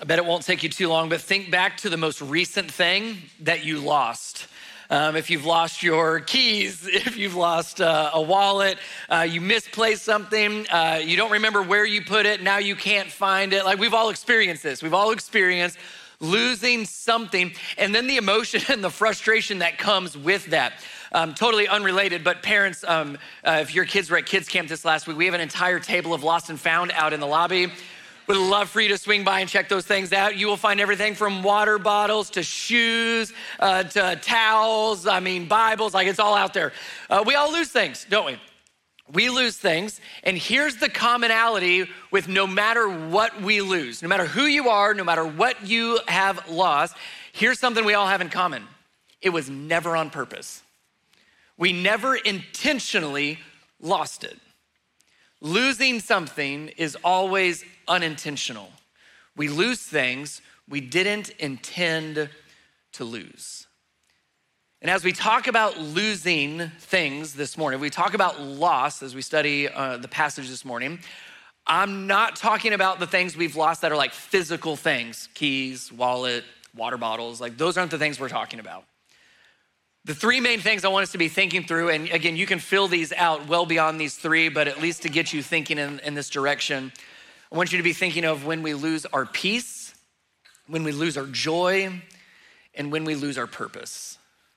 I bet it won't take you too long, but think back to the most recent thing that you lost. If you've lost your keys, if you've lost a wallet, you misplaced something, you don't remember where you put it, now you can't find it. Like, we've all experienced this. We've all experienced losing something, and then the emotion and the frustration that comes with that. Totally unrelated, but parents, if your kids were at kids camp this last week, we have an entire table of lost and found out in the lobby. Would love for you to swing by and check those things out. You will find everything from water bottles to shoes to towels, Bibles, like, it's all out there. We all lose things, don't we? We lose things, and here's the commonality with no matter what we lose, no matter who you are, no matter what you have lost, here's something we all have in common. It was never on purpose. We never intentionally lost it. Losing something is always unintentional. We lose things we didn't intend to lose. And as we talk about losing things this morning, we talk about loss as we study the passage this morning, I'm not talking about the things we've lost that are like physical things, keys, wallet, water bottles, like those aren't the things we're talking about. The three main things I want us to be thinking through, and again, you can fill these out well beyond these three, but at least to get you thinking in this direction, I want you to be thinking of when we lose our peace, when we lose our joy, and when we lose our purpose.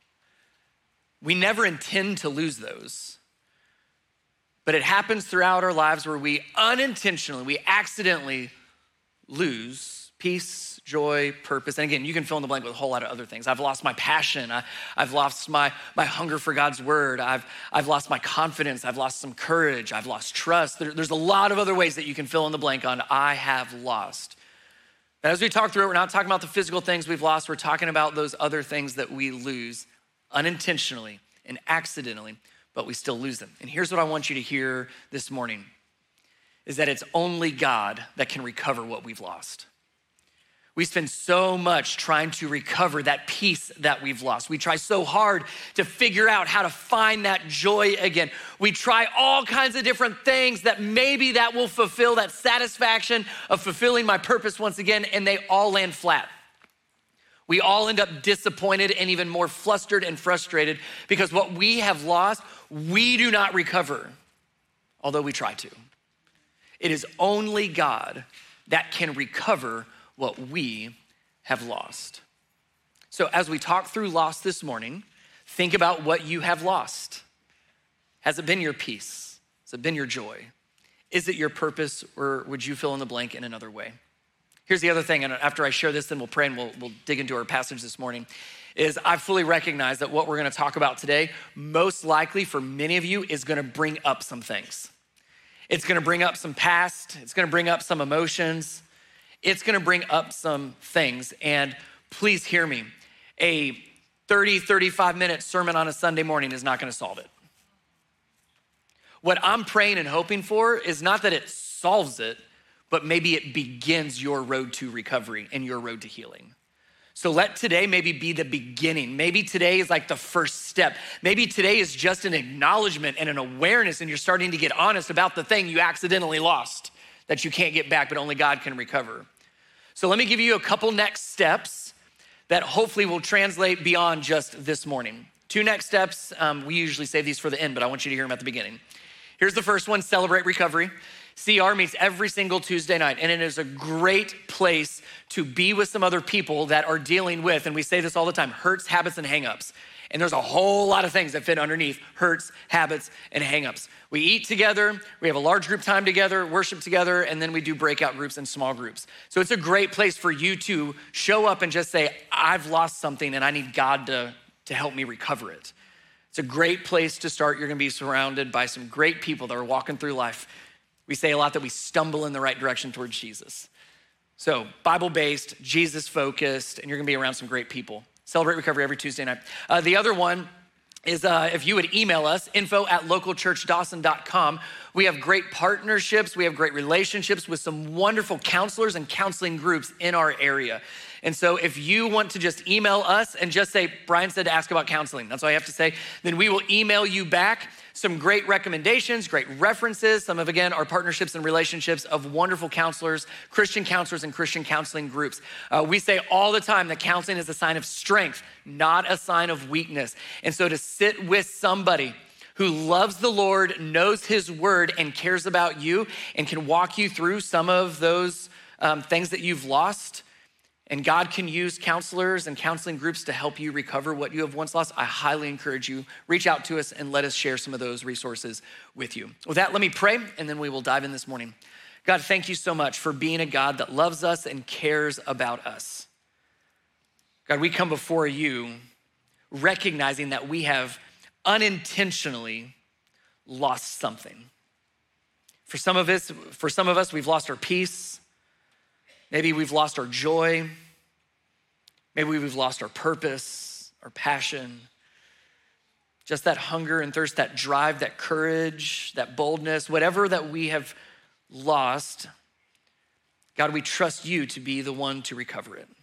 We never intend to lose those, but it happens throughout our lives where we unintentionally, we accidentally lose peace, joy, purpose. And again, you can fill in the blank with a whole lot of other things. I've lost my passion. I've lost my hunger for God's word. I've lost my confidence. I've lost some courage. I've lost trust. There's a lot of other ways that you can fill in the blank on I have lost. But as we talk through it, we're not talking about the physical things we've lost. We're talking about those other things that we lose unintentionally and accidentally, but we still lose them. And here's what I want you to hear this morning, is that it's only God that can recover what we've lost. We spend so much trying to recover that peace that we've lost. We try so hard to figure out how to find that joy again. We try all kinds of different things that maybe that will fulfill that satisfaction of fulfilling my purpose once again, and they all land flat. We all end up disappointed and even more flustered and frustrated because what we have lost, we do not recover, although we try to. It is only God that can recover what we have lost. So as we talk through loss this morning, think about what you have lost. Has it been your peace? Has it been your joy? Is it your purpose, or would you fill in the blank in another way? Here's the other thing, and after I share this, then we'll pray and we'll dig into our passage this morning, is I fully recognize that what we're gonna talk about today, most likely for many of you, is gonna bring up some things. It's gonna bring up some past, it's gonna bring up some emotions, it's gonna bring up some things, and please hear me. A 30, 35-minute sermon on a Sunday morning is not gonna solve it. What I'm praying and hoping for is not that it solves it, but maybe it begins your road to recovery and your road to healing. So let today maybe be the beginning. Maybe today is like the first step. Maybe today is just an acknowledgement and an awareness, and you're starting to get honest about the thing you accidentally lost that you can't get back, but only God can recover. So let me give you a couple next steps that hopefully will translate beyond just this morning. Two next steps, we usually save these for the end, but I want you to hear them at the beginning. Here's the first one, Celebrate Recovery. CR meets every single Tuesday night, and it is a great place to be with some other people that are dealing with, and we say this all the time, hurts, habits, and hangups. And there's a whole lot of things that fit underneath hurts, habits, and hangups. We eat together, we have a large group time together, worship together, and then we do breakout groups and small groups. So it's a great place for you to show up and just say, I've lost something and I need God to help me recover it. It's a great place to start. You're gonna be surrounded by some great people that are walking through life. We say a lot that we stumble in the right direction towards Jesus. So Bible-based, Jesus-focused, and you're gonna be around some great people. Celebrate Recovery every Tuesday night. The other one is if you would email us, info@localchurchdawson.com. We have great partnerships. We have great relationships with some wonderful counselors and counseling groups in our area. And so if you want to just email us and just say, Brian said to ask about counseling, that's all you have to say, then we will email you back some great recommendations, great references, some of, again, our partnerships and relationships of wonderful counselors and Christian counseling groups. We say all the time that counseling is a sign of strength, not a sign of weakness. And so to sit with somebody who loves the Lord, knows his word, and cares about you, and can walk you through some of those things that you've lost, and God can use counselors and counseling groups to help you recover what you have once lost, I highly encourage you, reach out to us and let us share some of those resources with you. With that, let me pray, and then we will dive in this morning. God, thank you so much for being a God that loves us and cares about us. God, we come before you recognizing that we have unintentionally lost something. For some of us, we've lost our peace. Maybe we've lost our joy. Maybe we've lost our purpose, our passion, just that hunger and thirst, that drive, that courage, that boldness, whatever that we have lost. God, we trust you to be the one to recover it.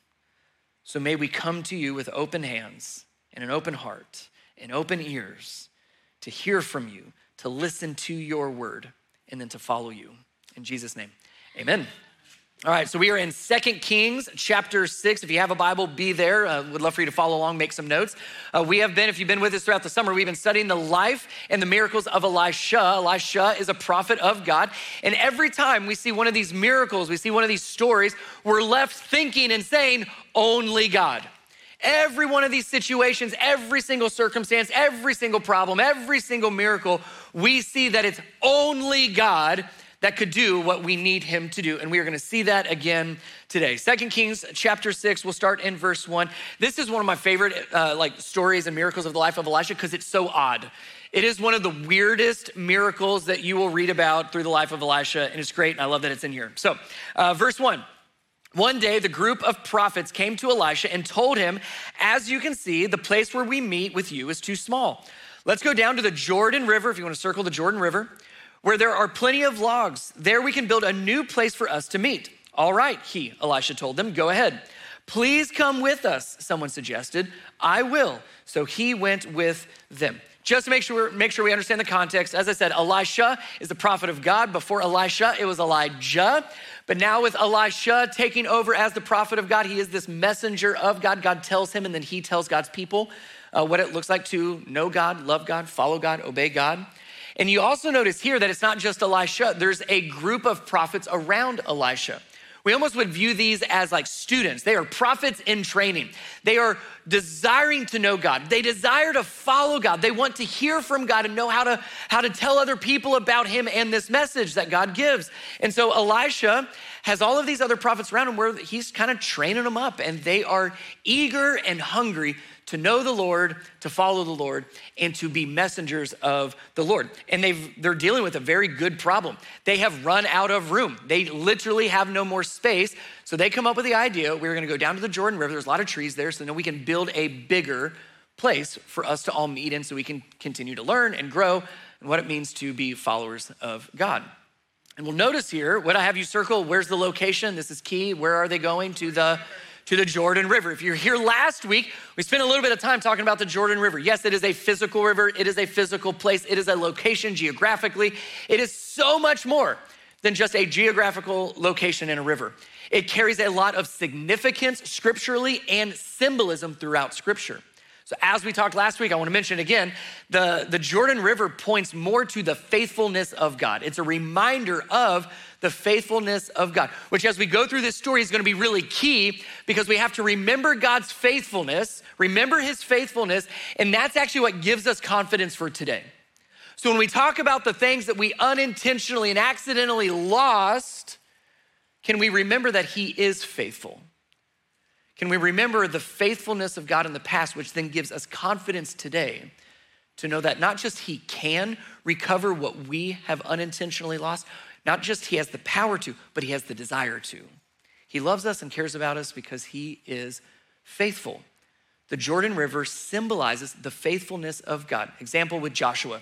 So may we come to you with open hands and an open heart and open ears to hear from you, to listen to your word, and then to follow you. In Jesus' name, amen. All right, so we are in 2 Kings chapter 6. If you have a Bible, be there. Would love for you to follow along, make some notes. We have been, if you've been with us throughout the summer, we've been studying the life and the miracles of Elisha. Elisha is a prophet of God. And every time we see one of these miracles, we see one of these stories, we're left thinking and saying, only God. Every one of these situations, every single circumstance, every single problem, every single miracle, we see that it's only God that could do what we need him to do. And we are gonna see that again today. 2 Kings chapter 6, we'll start in verse 1. This is one of my favorite stories and miracles of the life of Elisha because it's so odd. It is one of the weirdest miracles that you will read about through the life of Elisha, and it's great, and I love that it's in here. So, verse 1. One day, the group of prophets came to Elisha and told him, as you can see, the place where we meet with you is too small. Let's go down to the Jordan River, if you wanna circle the Jordan River, where there are plenty of logs. There we can build a new place for us to meet. All right, Elisha told them, go ahead. Please come with us, someone suggested. I will. So he went with them. Just to make sure we understand the context, as I said, Elisha is the prophet of God. Before Elisha, it was Elijah. But now with Elisha taking over as the prophet of God, he is this messenger of God. God tells him, and then he tells God's people what it looks like to know God, love God, follow God, obey God. And you also notice here that it's not just Elisha. There's a group of prophets around Elisha. We almost would view these as like students. They are prophets in training. They are desiring to know God. They desire to follow God. They want to hear from God and know how to tell other people about him and this message that God gives. And so Elisha has all of these other prophets around him where he's kind of training them up, and they are eager and hungry to know the Lord, to follow the Lord, and to be messengers of the Lord. And they're dealing with a very good problem. They have run out of room. They literally have no more space. So they come up with the idea, we're gonna go down to the Jordan River. There's a lot of trees there, so then we can build a bigger place for us to all meet in so we can continue to learn and grow and what it means to be followers of God. And we'll notice here, what I have you circle, where's the location? This is key. Where are they going? To the Jordan River. If you're here last week, we spent a little bit of time talking about the Jordan River. Yes, it is a physical river. It is a physical place. It is a location geographically. It is so much more than just a geographical location in a river. It carries a lot of significance scripturally and symbolism throughout scripture. So as we talked last week, I want to mention again, the Jordan River points more to the faithfulness of God. It's a reminder of the faithfulness of God, which as we go through this story is going to be really key because we have to remember God's faithfulness, remember his faithfulness, and that's actually what gives us confidence for today. So when we talk about the things that we unintentionally and accidentally lost, can we remember that he is faithful? Can we remember the faithfulness of God in the past, which then gives us confidence today to know that not just he can recover what we have unintentionally lost, not just he has the power to, but he has the desire to. He loves us and cares about us because he is faithful. The Jordan River symbolizes the faithfulness of God. Example with Joshua.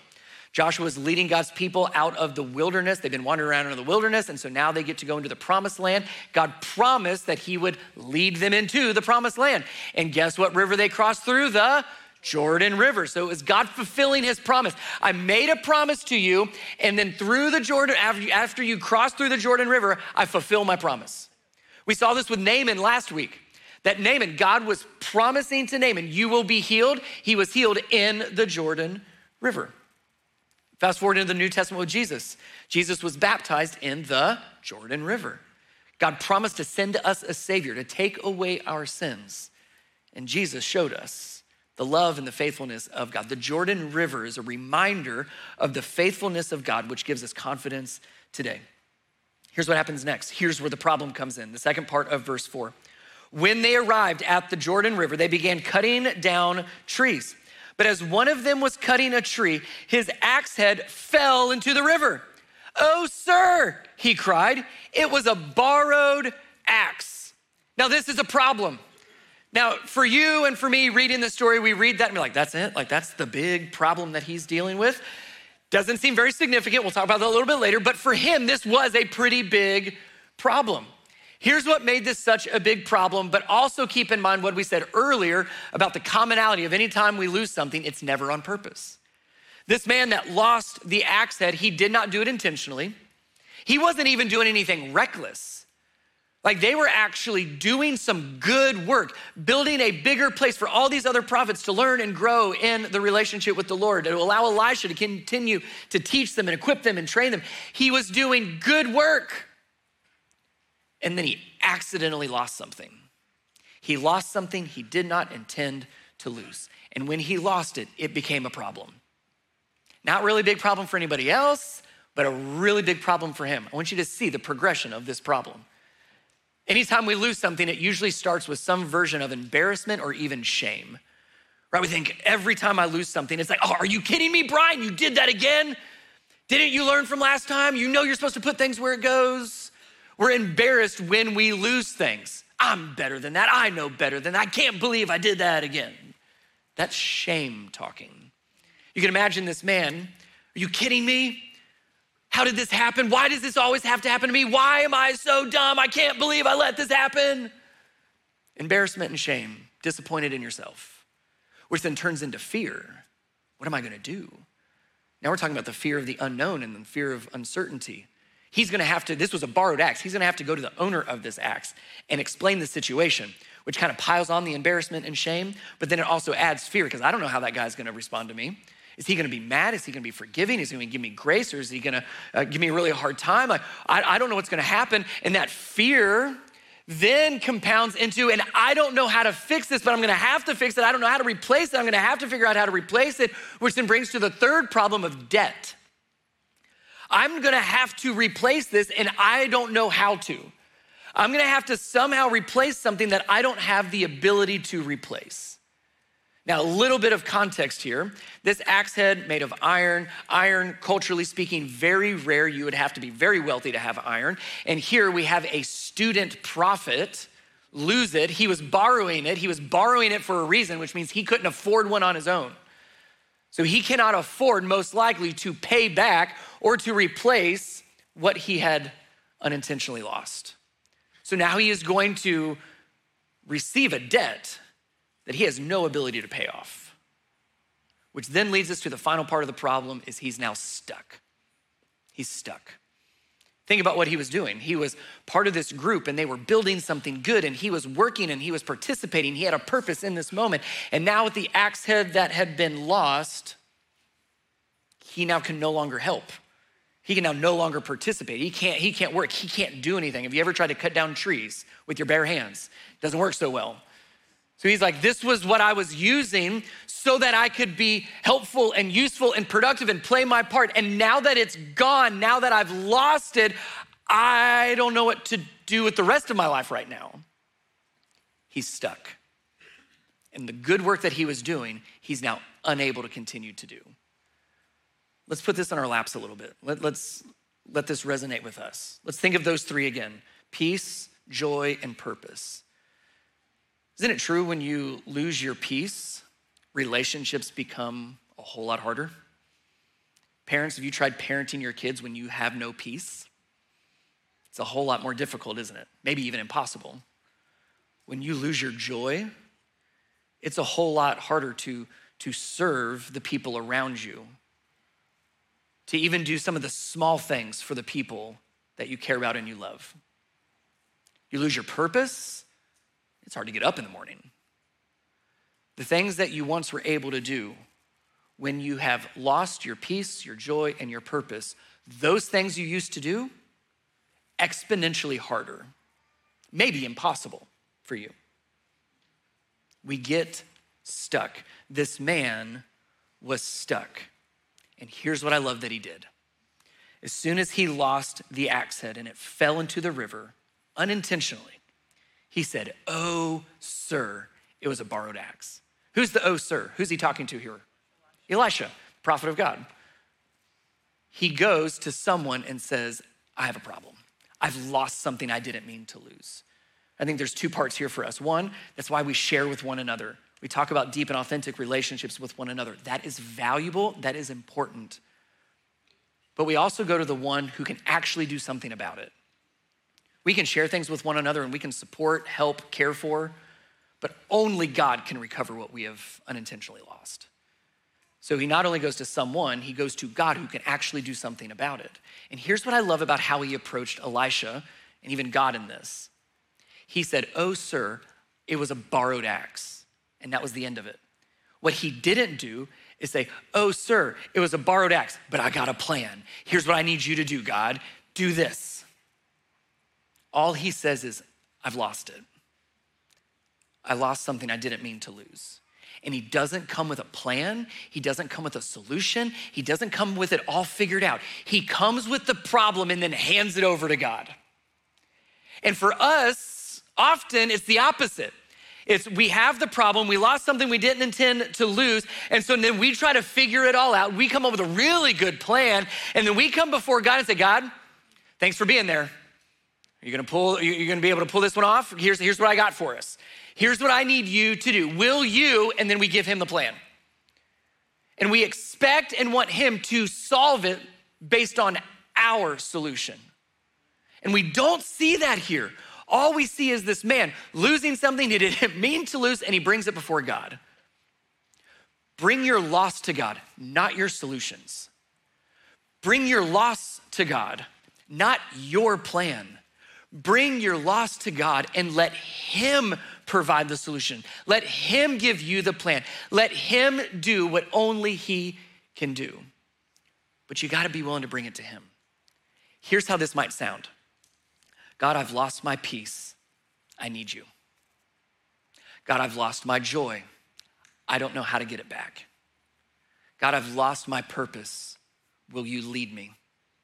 Joshua is leading God's people out of the wilderness. They've been wandering around in the wilderness, and so now they get to go into the promised land. God promised that he would lead them into the promised land. And guess what river they crossed through? The Jordan River. So it was God fulfilling his promise. I made a promise to you, and then through the Jordan, after you cross through the Jordan River, I fulfill my promise. We saw this with Naaman last week. That Naaman, God was promising to Naaman, you will be healed. He was healed in the Jordan River. Fast forward into the New Testament with Jesus. Jesus was baptized in the Jordan River. God promised to send us a savior to take away our sins. And Jesus showed us the love and the faithfulness of God. The Jordan River is a reminder of the faithfulness of God, which gives us confidence today. Here's what happens next. Here's where the problem comes in. The second part of verse 4. When they arrived at the Jordan River, they began cutting down trees. But as one of them was cutting a tree, his axe head fell into the river. "Oh, sir," he cried, "it was a borrowed axe." Now, this is a problem. Now, for you and for me reading the story, we read that and we're like, that's it? Like, that's the big problem that he's dealing with? Doesn't seem very significant. We'll talk about that a little bit later. But for him, this was a pretty big problem. Here's what made this such a big problem, but also keep in mind what we said earlier about the commonality of any time we lose something, it's never on purpose. This man that lost the axe head, he did not do it intentionally. He wasn't even doing anything reckless. Like, they were actually doing some good work, building a bigger place for all these other prophets to learn and grow in the relationship with the Lord, to allow Elisha to continue to teach them and equip them and train them. He was doing good work. And then he accidentally lost something. He lost something he did not intend to lose. And when he lost it, it became a problem. Not really a big problem for anybody else, but a really big problem for him. I want you to see the progression of this problem. Anytime we lose something, it usually starts with some version of embarrassment or even shame, right? We think every time I lose something, it's like, oh, are you kidding me, Brian? You did that again? Didn't you learn from last time? You know you're supposed to put things where it goes. We're embarrassed when we lose things. I'm better than that. I know better than that. I can't believe I did that again. That's shame talking. You can imagine this man. Are you kidding me? How did this happen? Why does this always have to happen to me? Why am I so dumb? I can't believe I let this happen. Embarrassment and shame, disappointed in yourself, which then turns into fear. What am I gonna do? Now we're talking about the fear of the unknown and the fear of uncertainty. He's gonna have to, this was a borrowed axe. He's gonna have to go to the owner of this axe and explain the situation, which kind of piles on the embarrassment and shame, but then it also adds fear because I don't know how that guy's gonna respond to me. Is he gonna be mad? Is he gonna be forgiving? Is he gonna give me grace? Or is he gonna give me a really hard time? Like, I don't know what's gonna happen. And that fear then compounds into, and I don't know how to fix this, but I'm gonna have to fix it. I don't know how to replace it. I'm gonna have to figure out how to replace it, which then brings to the third problem of debt. I'm gonna have to replace this and I don't know how to. I'm gonna have to somehow replace something that I don't have the ability to replace. Now, a little bit of context here. This axe head made of iron. Iron, culturally speaking, very rare. You would have to be very wealthy to have iron. And here we have a student prophet lose it. He was borrowing it. He was borrowing it for a reason, which means he couldn't afford one on his own. So he cannot afford, most likely, to pay back or to replace what he had unintentionally lost. So now he is going to receive a debt that he has no ability to pay off, which then leads us to the final part of the problem is he's now stuck. He's stuck. Think about what he was doing. He was part of this group and they were building something good and he was working and he was participating. He had a purpose in this moment. And now with the axe head that had been lost, he now can no longer help. He can now no longer participate. He can't work. He can't do anything. Have you ever tried to cut down trees with your bare hands? It doesn't work so well. So he's like, this was what I was using so that I could be helpful and useful and productive and play my part. And now that it's gone, now that I've lost it, I don't know what to do with the rest of my life right now. He's stuck. And the good work that he was doing, he's now unable to continue to do. Let's put this on our laps a little bit. Let's let this resonate with us. Let's think of those three again: peace, joy, and purpose. Isn't it true when you lose your peace, relationships become a whole lot harder? Parents, have you tried parenting your kids when you have no peace? It's a whole lot more difficult, isn't it? Maybe even impossible. When you lose your joy, it's a whole lot harder to serve the people around you, to even do some of the small things for the people that you care about and you love. You lose your purpose, it's hard to get up in the morning. The things that you once were able to do, when you have lost your peace, your joy, and your purpose, those things you used to do, exponentially harder, maybe impossible for you. We get stuck. This man was stuck. And here's what I love that he did. As soon as he lost the axe head and it fell into the river, unintentionally, he said, "Oh, sir," it was a borrowed axe. Who's the "oh, sir"? Who's he talking to here? Elisha, prophet of God. He goes to someone and says, "I have a problem. I've lost something I didn't mean to lose." I think there's two parts here for us. One, that's why we share with one another. We talk about deep and authentic relationships with one another. That is valuable, that is important. But we also go to the one who can actually do something about it. We can share things with one another and we can support, help, care for, but only God can recover what we have unintentionally lost. So he not only goes to someone, he goes to God who can actually do something about it. And here's what I love about how he approached Elisha and even God in this. He said, "Oh, sir, it was a borrowed axe." And that was the end of it. What he didn't do is say, "Oh, sir, it was a borrowed axe, but I got a plan. Here's what I need you to do, God. Do this." All he says is, "I've lost it. I lost something I didn't mean to lose." And he doesn't come with a plan. He doesn't come with a solution. He doesn't come with it all figured out. He comes with the problem and then hands it over to God. And for us, often it's the opposite. It's we have the problem, we lost something we didn't intend to lose, and so then we try to figure it all out. We come up with a really good plan, and then we come before God and say, "God, thanks for being there. You're gonna be able to pull this one off? Here's what I got for us. Here's what I need you to do. Will you?" And then we give him the plan. And we expect and want him to solve it based on our solution. And we don't see that here. All we see is this man losing something he didn't mean to lose, and he brings it before God. Bring your loss to God, not your solutions. Bring your loss to God, not your plan. Bring your loss to God and let him provide the solution. Let him give you the plan. Let him do what only he can do. But you gotta be willing to bring it to him. Here's how this might sound. God, I've lost my peace. I need you. God, I've lost my joy. I don't know how to get it back. God, I've lost my purpose. Will you lead me?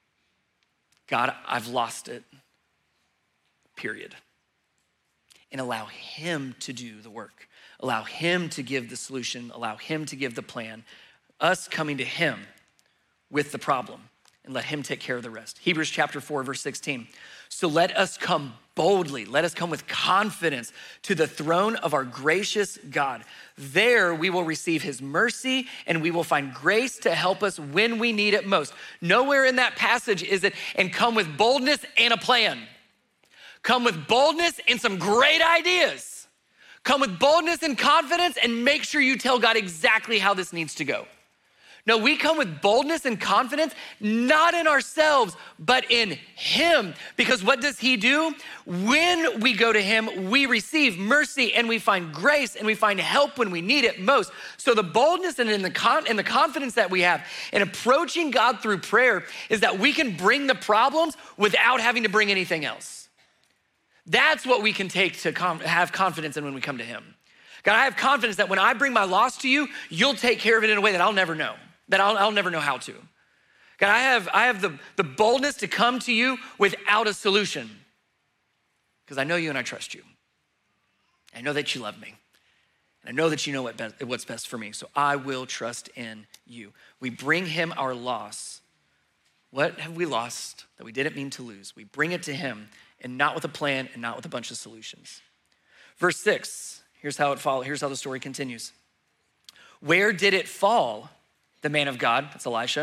God, I've lost it. Period. And allow him to do the work. Allow him to give the solution. Allow him to give the plan. Us coming to him with the problem and let him take care of the rest. Hebrews chapter 4, verse 16. "So let us come boldly, let us come with confidence to the throne of our gracious God. There we will receive his mercy and we will find grace to help us when we need it most." Nowhere in that passage is it, "and come with boldness and a plan." Come with boldness and some great ideas. Come with boldness and confidence and make sure you tell God exactly how this needs to go. No, we come with boldness and confidence, not in ourselves, but in him. Because what does he do? When we go to him, we receive mercy and we find grace and we find help when we need it most. So the boldness and the confidence that we have in approaching God through prayer is that we can bring the problems without having to bring anything else. That's what we can take to have confidence in when we come to him. God, I have confidence that when I bring my loss to you, you'll take care of it in a way that I'll never know. That I'll never know how to. God, I have the boldness to come to you without a solution because I know you and I trust you. I know that you love me. And I know that you know what's best for me, so I will trust in you. We bring him our loss. What have we lost that we didn't mean to lose? We bring it to him and not with a plan and not with a bunch of solutions. Verse 6, here's how the story continues. Where did it fall? The man of God, that's Elisha,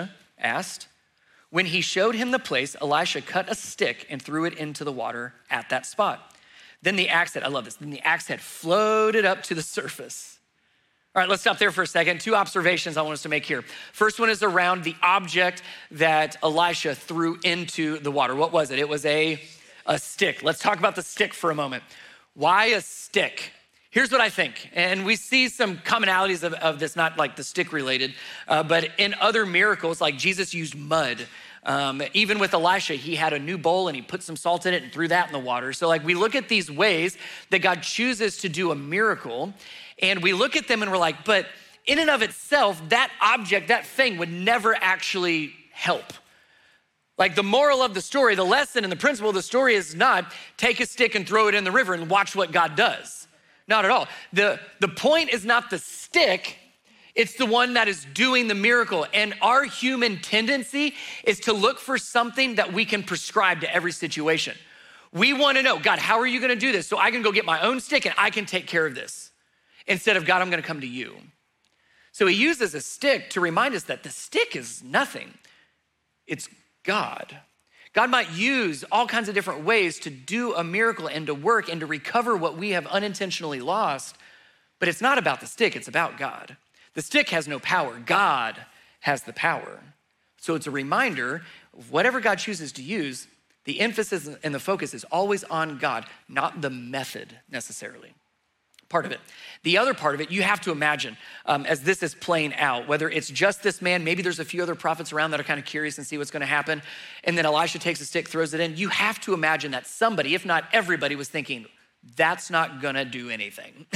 asked. When he showed him the place, Elisha cut a stick and threw it into the water at that spot. Then the axe head, I love this, then the axe head floated up to the surface. All right, let's stop there for a second. Two observations I want us to make here. First one is around the object that Elisha threw into the water. What was it? It was a stick. Let's talk about the stick for a moment. Why a stick? Here's what I think, and we see some commonalities of this, not like the stick related, but in other miracles, like Jesus used mud. Even with Elisha, he had a new bowl and he put some salt in it and threw that in the water. So like we look at these ways that God chooses to do a miracle, and we look at them and we're like, but in and of itself, that object, that thing would never actually help. Like the moral of the story, the lesson and the principle of the story is not take a stick and throw it in the river and watch what God does. Not at all. The point is not the stick, it's the one that is doing the miracle. And our human tendency is to look for something that we can prescribe to every situation. We want to know, God, how are you going to do this? So I can go get my own stick and I can take care of this. Instead of, God, I'm going to come to you. So he uses a stick to remind us that the stick is nothing. It's God. God might use all kinds of different ways to do a miracle and to work and to recover what we have unintentionally lost, but it's not about the stick, it's about God. The stick has no power, God has the power. So it's a reminder of whatever God chooses to use, the emphasis and the focus is always on God, not the method necessarily. Part of it. The other part of it, you have to imagine as this is playing out, whether it's just this man, maybe there's a few other prophets around that are kind of curious and see what's gonna happen. And then Elisha takes a stick, throws it in. You have to imagine that somebody, if not everybody, was thinking, that's not gonna do anything.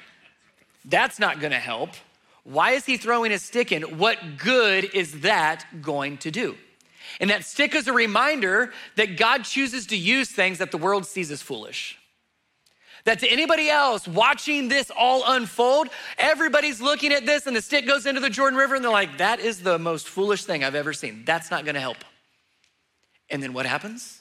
That's not gonna help. Why is he throwing his stick in? What good is that going to do? And that stick is a reminder that God chooses to use things that the world sees as foolish. That to anybody else watching this all unfold, everybody's looking at this and the stick goes into the Jordan River and they're like, that is the most foolish thing I've ever seen. That's not gonna help. And then what happens?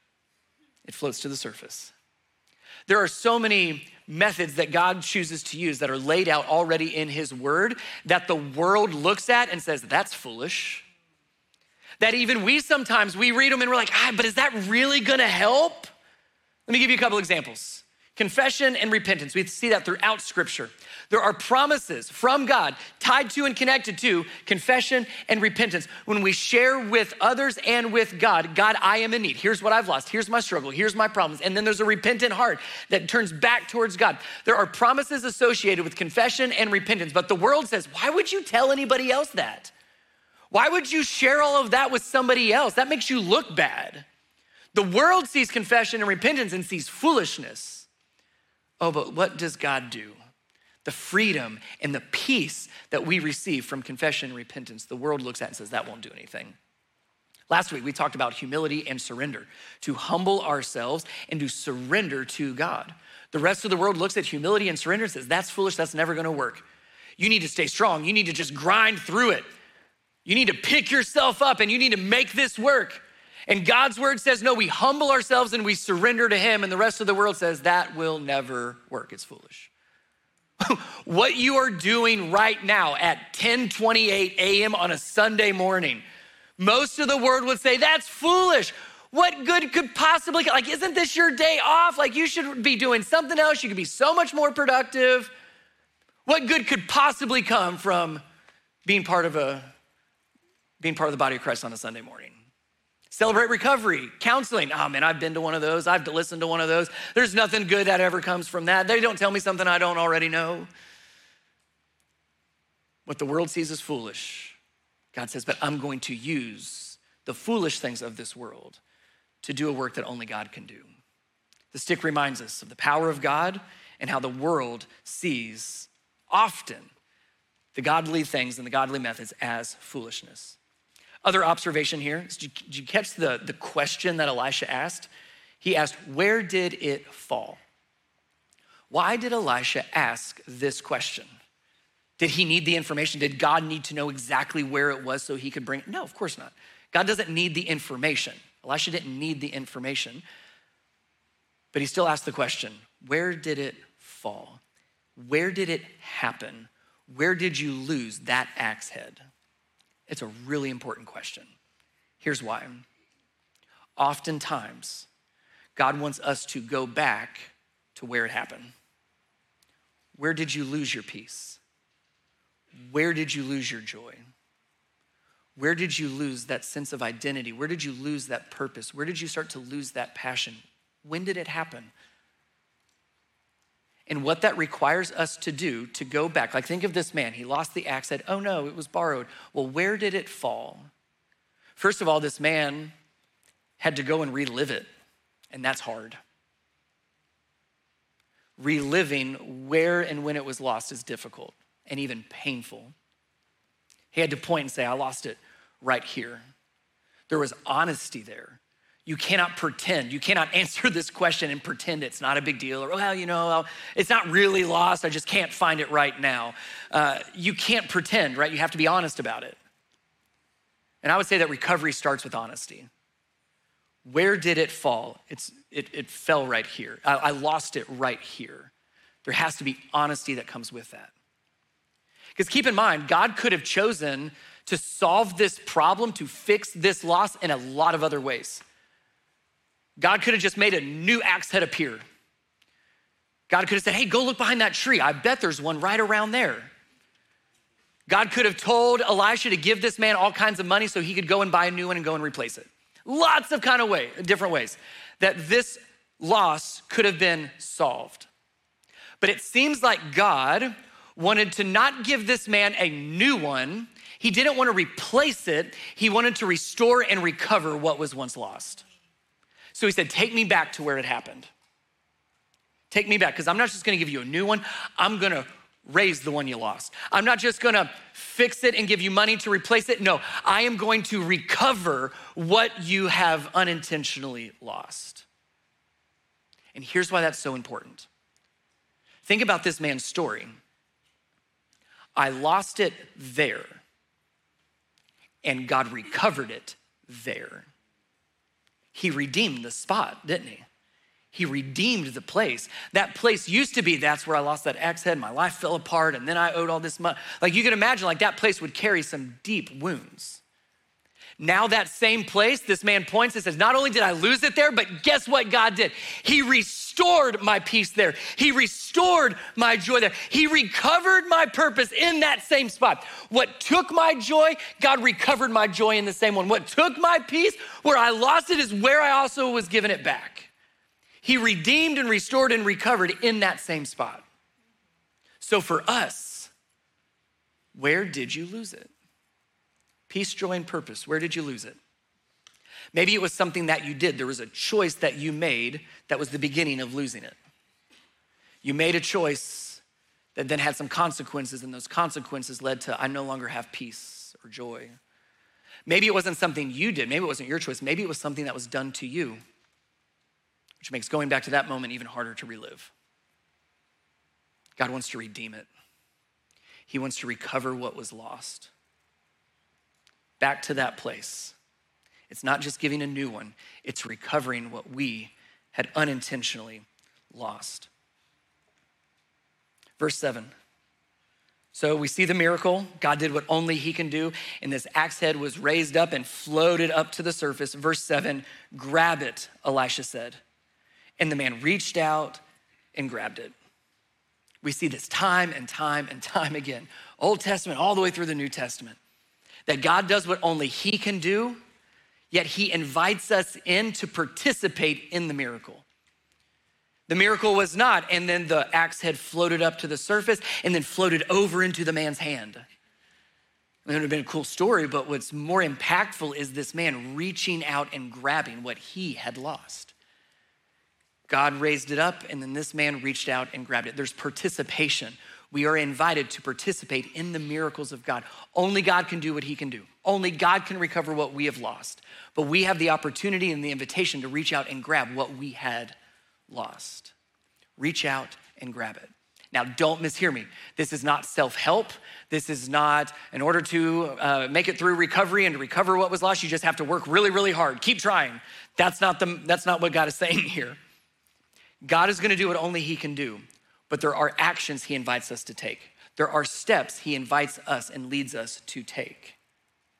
It floats to the surface. There are so many methods that God chooses to use that are laid out already in his word that the world looks at and says, that's foolish. That even we sometimes, we read them and we're like, but is that really gonna help? Let me give you a couple examples. Confession and repentance, we see that throughout scripture. There are promises from God tied to and connected to confession and repentance. When we share with others and with God, God, I am in need. Here's what I've lost. Here's my struggle. Here's my problems. And then there's a repentant heart that turns back towards God. There are promises associated with confession and repentance, but the world says, why would you tell anybody else that? Why would you share all of that with somebody else? That makes you look bad. The world sees confession and repentance and sees foolishness. Oh, but what does God do? The freedom and the peace that we receive from confession and repentance, the world looks at and says, that won't do anything. Last week, we talked about humility and surrender, to humble ourselves and to surrender to God. The rest of the world looks at humility and surrender and says, that's foolish, that's never gonna work. You need to stay strong. You need to just grind through it. You need to pick yourself up and you need to make this work. And God's word says, no, we humble ourselves and we surrender to him. And the rest of the world says, that will never work. It's foolish. What you are doing right now at 10:28 a.m. on a Sunday morning, most of the world would say, that's foolish. What good could possibly, like, isn't this your day off? Like, you should be doing something else. You could be so much more productive. What good could possibly come from being part of the body of Christ on a Sunday morning? Celebrate Recovery, counseling. Oh man, I've been to one of those. I've listened to one of those. There's nothing good that ever comes from that. They don't tell me something I don't already know. What the world sees as foolish, God says, but I'm going to use the foolish things of this world to do a work that only God can do. The stick reminds us of the power of God and how the world sees often the godly things and the godly methods as foolishness. Other observation here, did you catch the question that Elisha asked? He asked, where did it fall? Why did Elisha ask this question? Did he need the information? Did God need to know exactly where it was so he could bring it? No, of course not. God doesn't need the information. Elisha didn't need the information, but he still asked the question, where did it fall? Where did it happen? Where did you lose that axe head? It's a really important question. Here's why. Oftentimes, God wants us to go back to where it happened. Where did you lose your peace? Where did you lose your joy? Where did you lose that sense of identity? Where did you lose that purpose? Where did you start to lose that passion? When did it happen? And what that requires us to do, to go back, like think of this man, he lost the axe head. Oh no, it was borrowed. Well, where did it fall? First of all, this man had to go and relive it, and that's hard. Reliving where and when it was lost is difficult and even painful. He had to point and say, I lost it right here. There was honesty there. You cannot pretend. You cannot answer this question and pretend it's not a big deal, or, well, it's not really lost. I just can't find it right now. You can't pretend, right? You have to be honest about it. And I would say that recovery starts with honesty. Where did it fall? It fell right here. I lost it right here. There has to be honesty that comes with that. Because keep in mind, God could have chosen to solve this problem, to fix this loss in a lot of other ways. God could have just made a new axe head appear. God could have said, hey, go look behind that tree. I bet there's one right around there. God could have told Elisha to give this man all kinds of money so he could go and buy a new one and go and replace it. Lots of different ways that this loss could have been solved. But it seems like God wanted to not give this man a new one. He didn't want to replace it. He wanted to restore and recover what was once lost. So he said, take me back to where it happened. Take me back, because I'm not just gonna give you a new one. I'm gonna raise the one you lost. I'm not just gonna fix it and give you money to replace it. No, I am going to recover what you have unintentionally lost. And here's why that's so important. Think about this man's story. I lost it there, and God recovered it there. He redeemed the spot, didn't he? He redeemed the place. That place used to be, that's where I lost that axe head, my life fell apart, and then I owed all this money. Like you can imagine, like that place would carry some deep wounds. Now that same place, this man points and says, not only did I lose it there, but guess what God did? He restored my peace there. He restored my joy there. He recovered my purpose in that same spot. What took my joy, God recovered my joy in the same one. What took my peace, where I lost it, is where I also was given it back. He redeemed and restored and recovered in that same spot. So for us, where did you lose it? Peace, joy, and purpose. Where did you lose it? Maybe it was something that you did. There was a choice that you made that was the beginning of losing it. You made a choice that then had some consequences, and those consequences led to, I no longer have peace or joy. Maybe it wasn't something you did. Maybe it wasn't your choice. Maybe it was something that was done to you, which makes going back to that moment even harder to relive. God wants to redeem it. He wants to recover what was lost. Back to that place. It's not just giving a new one, it's recovering what we had unintentionally lost. Verse 7. So we see the miracle. God did what only he can do, and this axe head was raised up and floated up to the surface. Verse 7, grab it, Elisha said. And the man reached out and grabbed it. We see this time and time and time again, Old Testament all the way through the New Testament, that God does what only he can do, yet he invites us in to participate in the miracle. The miracle was not, and then the axe head floated up to the surface and then floated over into the man's hand. It would have been a cool story, but what's more impactful is this man reaching out and grabbing what he had lost. God raised it up, and then this man reached out and grabbed it. There's participation. We are invited to participate in the miracles of God. Only God can do what he can do. Only God can recover what we have lost. But we have the opportunity and the invitation to reach out and grab what we had lost. Reach out and grab it. Now, don't mishear me. This is not self-help. This is not, in order to make it through recovery and to recover what was lost, you just have to work really, really hard. Keep trying. That's not what God is saying here. God is gonna do what only he can do, but there are actions he invites us to take. There are steps he invites us and leads us to take.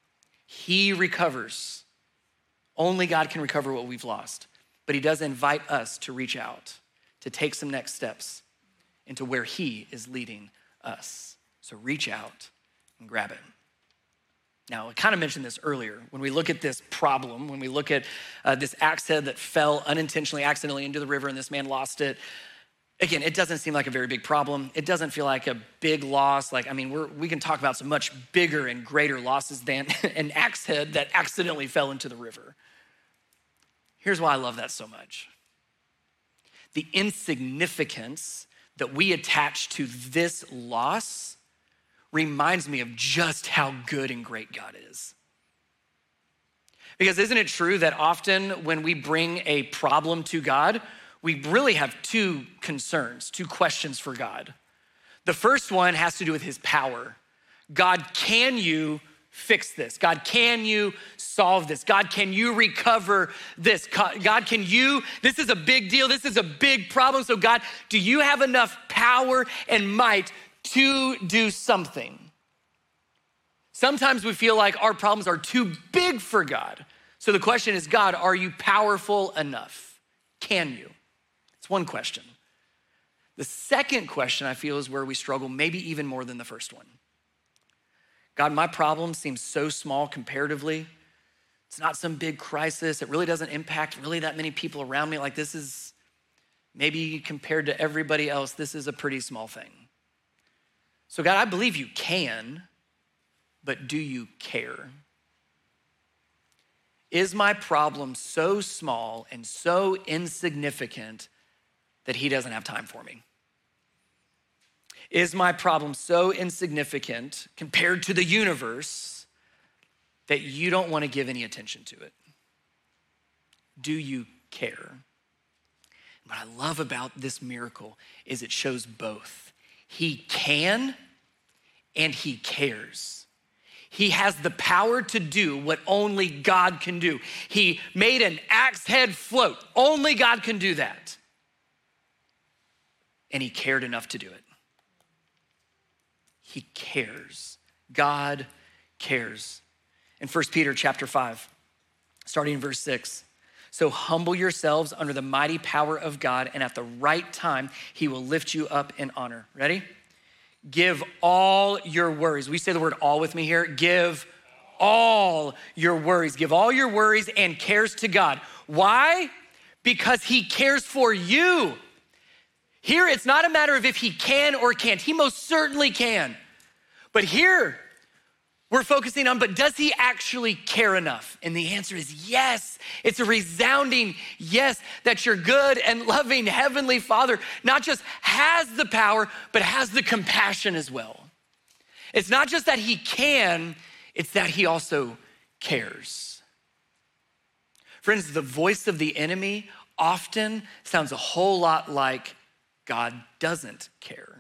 He recovers. Only God can recover what we've lost. But he does invite us to reach out, to take some next steps into where he is leading us. So reach out and grab it. Now, I kind of mentioned this earlier. When we look at this problem, when we look at this axe head that fell unintentionally, accidentally into the river and this man lost it, again, it doesn't seem like a very big problem. It doesn't feel like a big loss. We can talk about some much bigger and greater losses than an axe head that accidentally fell into the river. Here's why I love that so much. The insignificance that we attach to this loss reminds me of just how good and great God is. Because isn't it true that often when we bring a problem to God, we really have two concerns, two questions for God. The first one has to do with his power. God, can you fix this? God, can you solve this? God, can you recover this? God, this is a big deal. This is a big problem. So God, do you have enough power and might to do something? Sometimes we feel like our problems are too big for God. So the question is, God, are you powerful enough? Can you? It's one question. The second question I feel is where we struggle maybe even more than the first one. God, my problem seems so small comparatively. It's not some big crisis. It really doesn't impact really that many people around me. Like this is maybe compared to everybody else, this is a pretty small thing. So God, I believe you can, but do you care? Is my problem so small and so insignificant that he doesn't have time for me? Is my problem so insignificant compared to the universe that you don't want to give any attention to it? Do you care? What I love about this miracle is it shows both. He can and he cares. He has the power to do what only God can do. He made an axe head float. Only God can do that. And he cared enough to do it. He cares. God cares. In 1 Peter chapter 5, starting in verse 6, so humble yourselves under the mighty power of God, and at the right time, he will lift you up in honor. Ready? Give all your worries. We say the word all with me here. Give all your worries. Give all your worries and cares to God. Why? Because he cares for you. Here, it's not a matter of if he can or can't. He most certainly can. But here, we're focusing on, but does he actually care enough? And the answer is yes. It's a resounding yes, that your good and loving Heavenly Father not just has the power, but has the compassion as well. It's not just that he can, it's that he also cares. Friends, the voice of the enemy often sounds a whole lot like God doesn't care.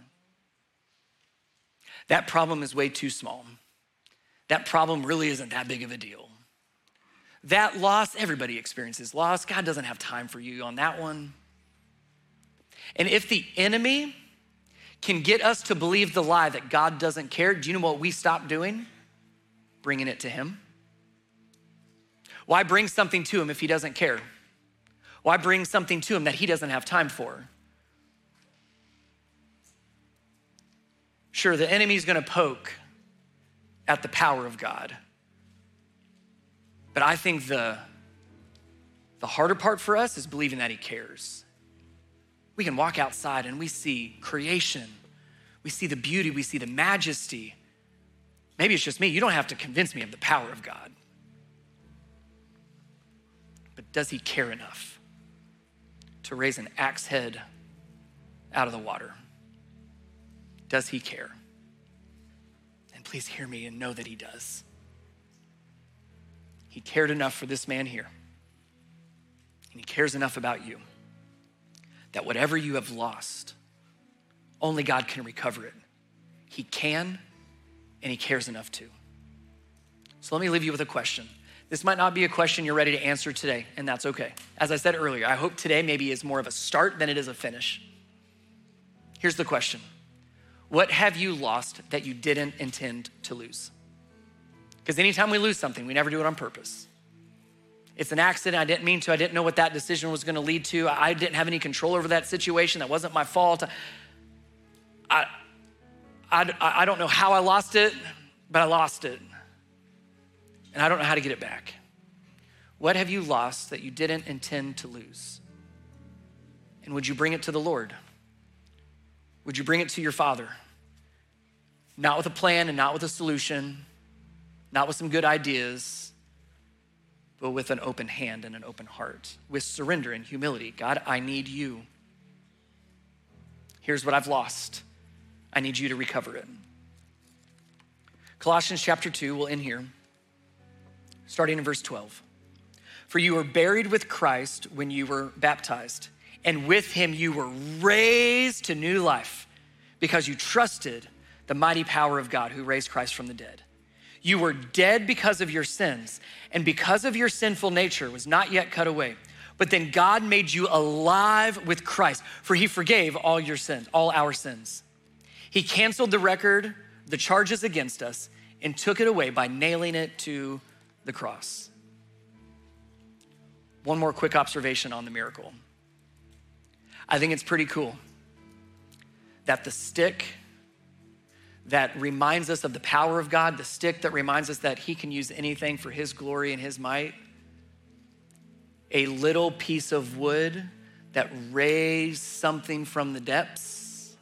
That problem is way too small. That problem really isn't that big of a deal. That loss, everybody experiences loss. God doesn't have time for you on that one. And if the enemy can get us to believe the lie that God doesn't care, do you know what we stop doing? Bringing it to him. Why bring something to him if he doesn't care? Why bring something to him that he doesn't have time for? Sure, the enemy's gonna poke at the power of God. But I think the harder part for us is believing that he cares. We can walk outside and we see creation. We see the beauty, we see the majesty. Maybe it's just me. You don't have to convince me of the power of God. But does he care enough to raise an axe head out of the water? Does he care? And please hear me and know that he does. He cared enough for this man here. And he cares enough about you that whatever you have lost, only God can recover it. He can, and he cares enough to. So let me leave you with a question. This might not be a question you're ready to answer today, and that's okay. As I said earlier, I hope today maybe is more of a start than it is a finish. Here's the question. What have you lost that you didn't intend to lose? Because anytime we lose something, we never do it on purpose. It's an accident. I didn't mean to. I didn't know what that decision was going to lead to. I didn't have any control over that situation. That wasn't my fault. I don't know how I lost it, but I lost it. And I don't know how to get it back. What have you lost that you didn't intend to lose? And would you bring it to the Lord? Would you bring it to your Father? Not with a plan and not with a solution, not with some good ideas, but with an open hand and an open heart, with surrender and humility. God, I need you. Here's what I've lost. I need you to recover it. Colossians chapter 2, we'll end here, starting in verse 12. For you were buried with Christ when you were baptized, and with him you were raised to new life because you trusted the mighty power of God who raised Christ from the dead. You were dead because of your sins, and because of your sinful nature was not yet cut away. But then God made you alive with Christ, for he forgave all your sins, all our sins. He canceled the record, the charges against us, and took it away by nailing it to the cross. One more quick observation on the miracle. I think it's pretty cool that the stick that reminds us of the power of God, the stick that reminds us that he can use anything for his glory and his might, a little piece of wood that raised something from the depths,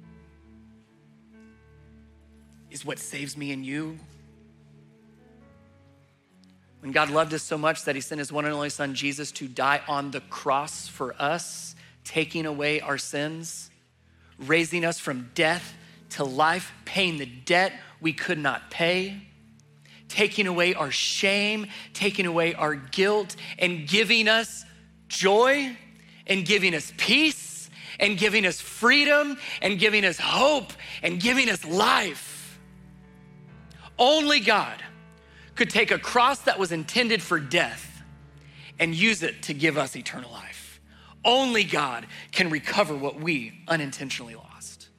is what saves me and you. When God loved us so much that he sent his one and only son, Jesus, to die on the cross for us, taking away our sins, raising us from death to life, paying the debt we could not pay, taking away our shame, taking away our guilt, and giving us joy, and giving us peace, and giving us freedom, and giving us hope, and giving us life. Only God could take a cross that was intended for death and use it to give us eternal life. Only God can recover what we unintentionally lost.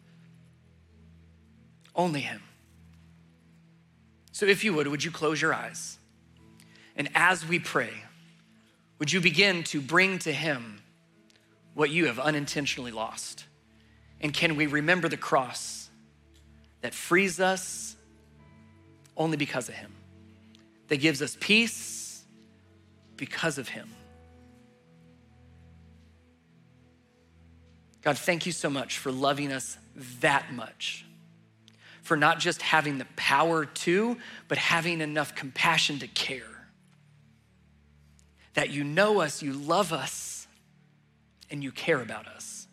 Only him. So if you would you close your eyes? And as we pray, would you begin to bring to him what you have unintentionally lost? And can we remember the cross that frees us only because of him, that gives us peace because of him? God, thank you so much for loving us that much, for not just having the power to, but having enough compassion to care. That you know us, you love us, and you care about us.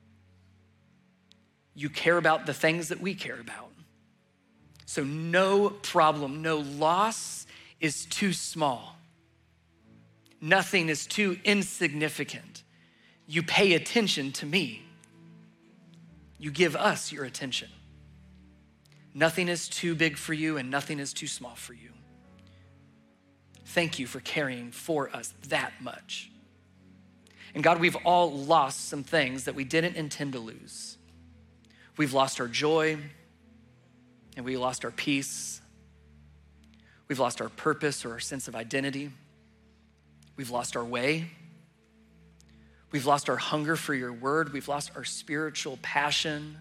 You care about the things that we care about. So no problem, no loss is too small. Nothing is too insignificant. You pay attention to me. You give us your attention. Nothing is too big for you and nothing is too small for you. Thank you for caring for us that much. And God, we've all lost some things that we didn't intend to lose. We've lost our joy and we lost our peace. We've lost our purpose or our sense of identity. We've lost our way. We've lost our hunger for your word. We've lost our spiritual passion.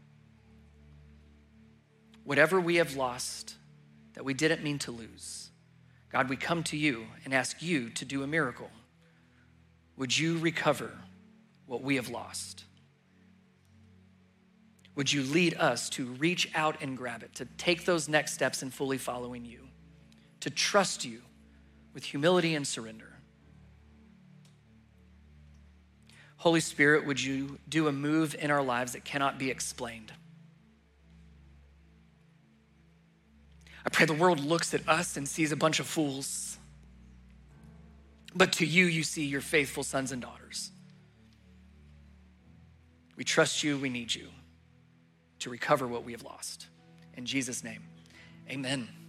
Whatever we have lost that we didn't mean to lose, God, we come to you and ask you to do a miracle. Would you recover what we have lost? Would you lead us to reach out and grab it, to take those next steps in fully following you, to trust you with humility and surrender? Holy Spirit, would you do a move in our lives that cannot be explained? I pray the world looks at us and sees a bunch of fools, but to you, you see your faithful sons and daughters. We trust you, we need you to recover what we have lost. In Jesus' name, amen.